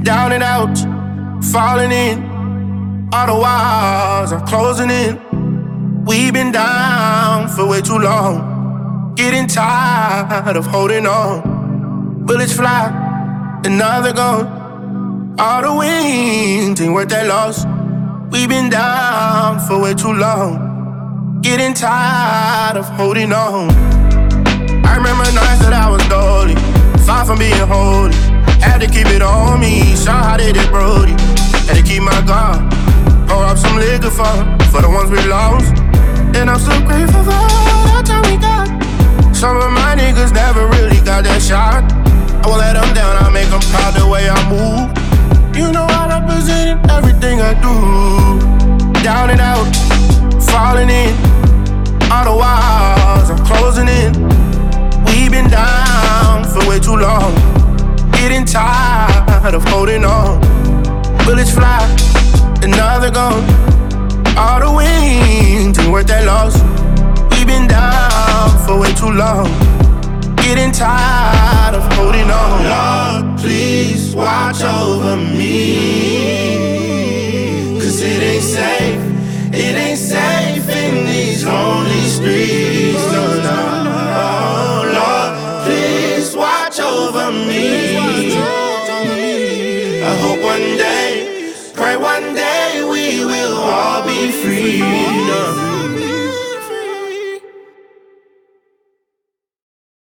Down and out, falling in. All the walls are closing in. We've been down for way too long, getting tired of holding on. Bullets fly, another gone. All the wings ain't worth that loss. We've been down for way too long, getting tired of holding on. I remember nights that I was dolly, far from being holy. Had to keep it on me, saw how they did Brody. Had to keep my guard, pour up some liquor for the ones we lost. And I'm so grateful for all the time we got. Some of my niggas never really got that shot. I won't let them down, I make them proud the way I move. You know I represent everything I do. Down and out, falling in. All the walls are closing in. We've been down for way too long, getting tired of holding on. Bullets fly, another gone. All the wings ain't worth that loss. We've been down for way too long, getting tired of holding on. Lord, please watch over me, 'cause it ain't safe in these lonely streets. No, no. Oh, Lord, please watch over me. I hope one day, pray one day we will all be free. No.